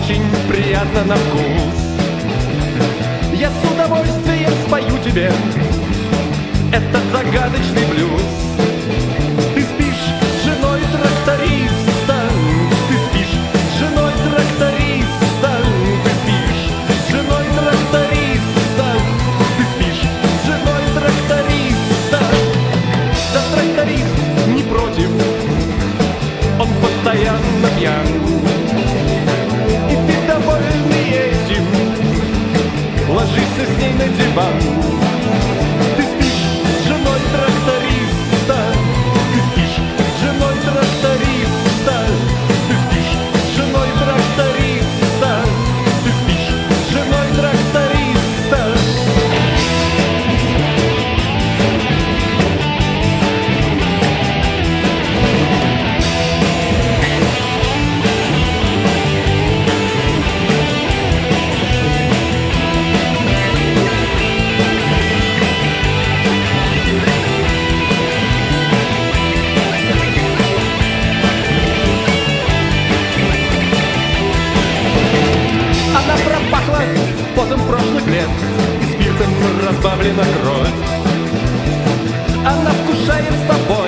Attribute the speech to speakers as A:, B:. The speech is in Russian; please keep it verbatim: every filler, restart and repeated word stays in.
A: очень приятно на вкус. Я с удовольствием спою тебе этот загадочный блюз. Ты спишь с женой тракториста, ты спишь с женой тракториста, ты спишь с женой тракториста, ты спишь с женой тракториста. Да тракторист не против, он постоянно пьян, и ты довольный этим ложишься с ней на диван. Ты спишь с женой тракториста, ты спишь с женой тракториста, ты спишь с женой тракториста, ты спишь с женой тракториста. Она пропахла потом прошлых лет, и спиртом разбавлена кровь. Она вкушает с тобой